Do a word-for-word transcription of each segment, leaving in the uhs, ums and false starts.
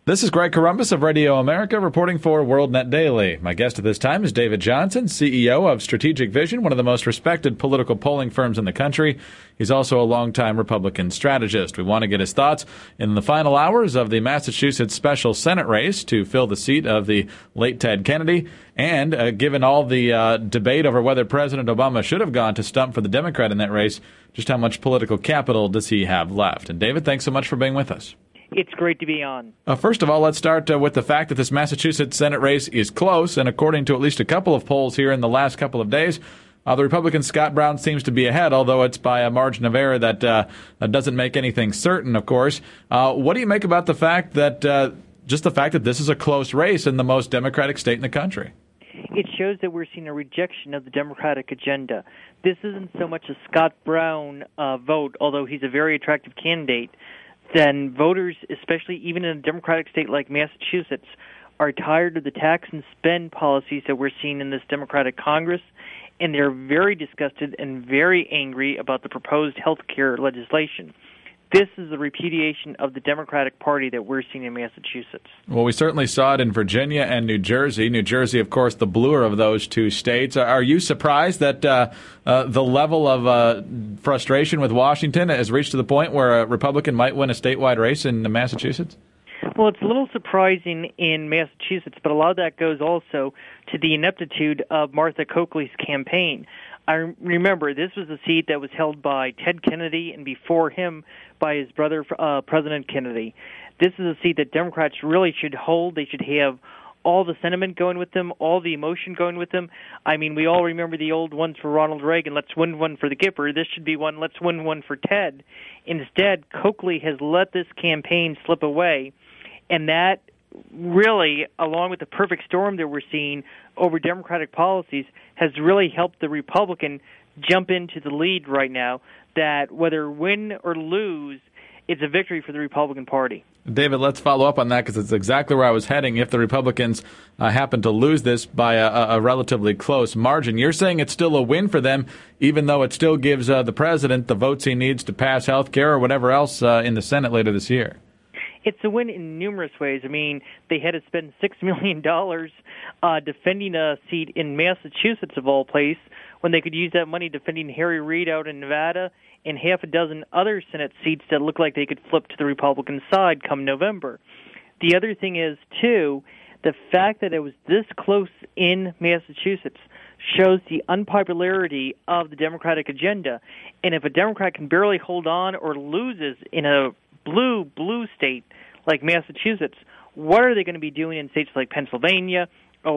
This is Greg Corombos of Radio America reporting for WorldNet Daily. My guest at this time is David Johnson, C E O of Strategic Vision, one of the most respected political polling firms in the country. He's also a longtime Republican strategist. We want to get his thoughts in the final hours of the Massachusetts special Senate race to fill the seat of the late Ted Kennedy. And uh, given all the uh, debate over whether President Obama should have gone to stump for the Democrat in that race, just how much political capital does he have left? And David, thanks so much for being with us. It's great to be on. Uh, first of all, let's start uh, with the fact that this Massachusetts Senate race is close, and according to at least a couple of polls here in the last couple of days, uh, the Republican Scott Brown seems to be ahead, although it's by a margin of error that uh, doesn't make anything certain, of course. Uh, what do you make about the fact that, uh, just the fact that this is a close race in the most Democratic state in the country? It shows that we're seeing a rejection of the Democratic agenda. This isn't so much a Scott Brown uh, vote, although he's a very attractive candidate. Then voters, especially even in a Democratic state like Massachusetts, are tired of the tax and spend policies that we're seeing in this Democratic Congress, and they're very disgusted and very angry about the proposed health care legislation. This is the repudiation of the Democratic Party that we're seeing in Massachusetts. Well, we certainly saw it in Virginia and New Jersey. New Jersey, of course, the bluer of those two states. Are you surprised that uh, uh, the level of uh, frustration with Washington has reached to the point where a Republican might win a statewide race in Massachusetts? Well, it's a little surprising in Massachusetts, but a lot of that goes also to the ineptitude of Martha Coakley's campaign. I remember this was a seat that was held by Ted Kennedy and before him by his brother, uh, President Kennedy. This is a seat that Democrats really should hold. They should have all the sentiment going with them, all the emotion going with them. I mean, we all remember the old ones for Ronald Reagan, let's win one for the Gipper. This should be one, let's win one for Ted. Instead, Coakley has let this campaign slip away, and that really, along with the perfect storm that we're seeing over Democratic policies, has really helped the Republican jump into the lead right now, that whether win or lose, it's a victory for the Republican Party. David, let's follow up on that because it's exactly where I was heading. If the Republicans uh, happen to lose this by a, a relatively close margin, you're saying it's still a win for them, even though it still gives uh, the president the votes he needs to pass health care or whatever else uh, in the Senate later this year. It's a win in numerous ways. I mean, they had to spend six million dollars uh, defending a seat in Massachusetts, of all places, when they could use that money defending Harry Reid out in Nevada and half a dozen other Senate seats that look like they could flip to the Republican side come November. The other thing is, too, the fact that it was this close in Massachusetts shows the unpopularity of the Democratic agenda. And if a Democrat can barely hold on or loses in a blue, blue state like Massachusetts, what are they going to be doing in states like Pennsylvania,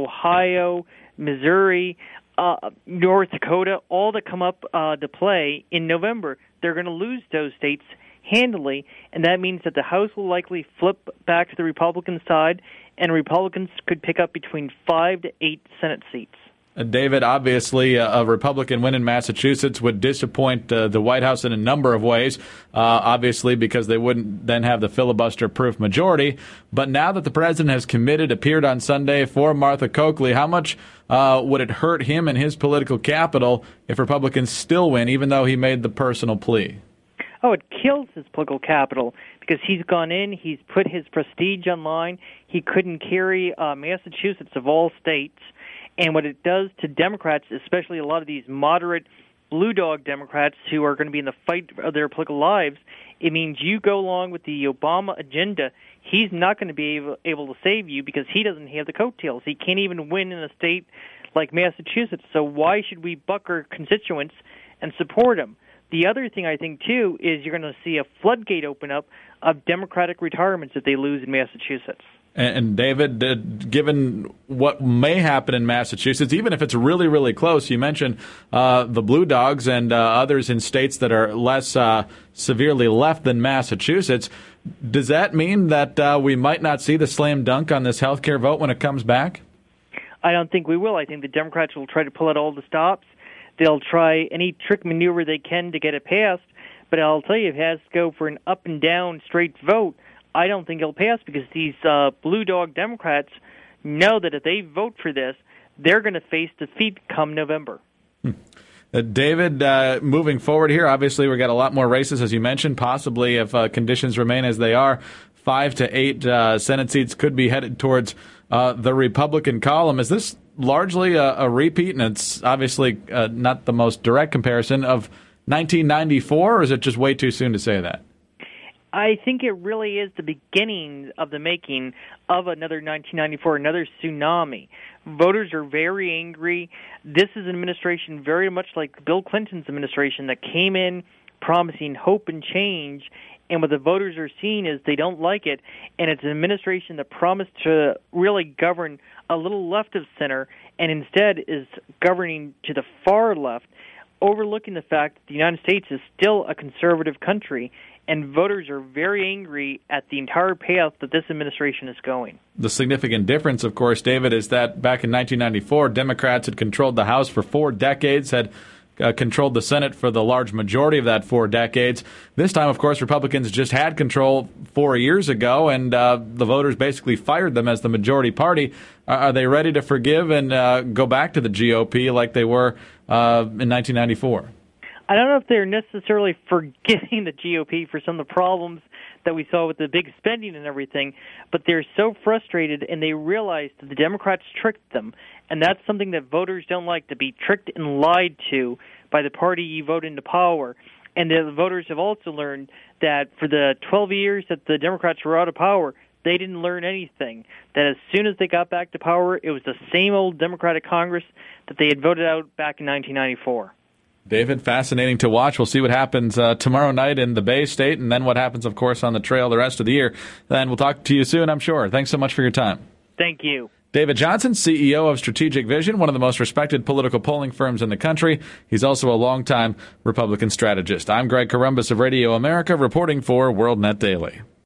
Ohio, Missouri, uh, North Dakota, all that come up uh, to play in November? They're going to lose those states handily, and that means that the House will likely flip back to the Republican side, and Republicans could pick up between five to eight Senate seats. Uh, David, obviously, uh, a Republican win in Massachusetts would disappoint uh, the White House in a number of ways, uh, obviously because they wouldn't then have the filibuster-proof majority. But now that the president has committed, appeared on Sunday for Martha Coakley, how much uh, would it hurt him and his political capital if Republicans still win, even though he made the personal plea? Oh, it kills his political capital because he's gone in, he's put his prestige on line. He couldn't carry uh, Massachusetts of all states. And what it does to Democrats, especially a lot of these moderate blue dog Democrats who are going to be in the fight of their political lives, it means you go along with the Obama agenda. He's not going to be able, able to save you because he doesn't have the coattails. He can't even win in a state like Massachusetts. So why should we buck our constituents and support him? The other thing I think, too, is you're going to see a floodgate open up of Democratic retirements if they lose in Massachusetts. And, David, uh, given what may happen in Massachusetts, even if it's really, really close, you mentioned uh, the Blue Dogs and uh, others in states that are less uh, severely left than Massachusetts. Does that mean that uh, we might not see the slam dunk on this health care vote when it comes back? I don't think we will. I think the Democrats will try to pull out all the stops. They'll try any trick maneuver they can to get it passed. But I'll tell you, if it has to go for an up and down straight vote, I don't think it'll pass because these uh, blue dog Democrats know that if they vote for this, they're going to face defeat come November. Hmm. Uh, David, uh, moving forward here, obviously we've got a lot more races, as you mentioned, possibly if uh, conditions remain as they are five to eight uh, Senate seats could be headed towards uh, the Republican column. Is this largely a, a repeat, and it's obviously uh, not the most direct comparison, of nineteen ninety-four, or is it just way too soon to say that? I think it really is the beginning of the making of another nineteen ninety-four, another tsunami. Voters are very angry. This is an administration very much like Bill Clinton's administration that came in promising hope and change, and what the voters are seeing is they don't like it, and it's an administration that promised to really govern a little left of center and instead is governing to the far left, overlooking the fact that the United States is still a conservative country, and voters are very angry at the entire path that this administration is going. The significant difference, of course, David, is that back in nineteen ninety-four, Democrats had controlled the House for four decades, had uh, controlled the Senate for the large majority of that four decades. This time, of course, Republicans just had control four years ago, and uh, the voters basically fired them as the majority party. Uh, are they ready to forgive and uh, go back to the G O P like they were uh, in nineteen ninety-four? I don't know if they're necessarily forgiving the G O P for some of the problems that we saw with the big spending and everything, but they're so frustrated and they realize that the Democrats tricked them, and that's something that voters don't like, to be tricked and lied to by the party you vote into power. And the voters have also learned that for the twelve years that the Democrats were out of power, they didn't learn anything. That as soon as they got back to power, it was the same old Democratic Congress that they had voted out back in nineteen ninety-four. David, fascinating to watch. We'll see what happens uh, tomorrow night in the Bay State, and then what happens, of course, on the trail the rest of the year. Then we'll talk to you soon, I'm sure. Thanks so much for your time. Thank you. David Johnson, C E O of Strategic Vision, one of the most respected political polling firms in the country. He's also a longtime Republican strategist. I'm Greg Corombos of Radio America, reporting for WorldNet Daily.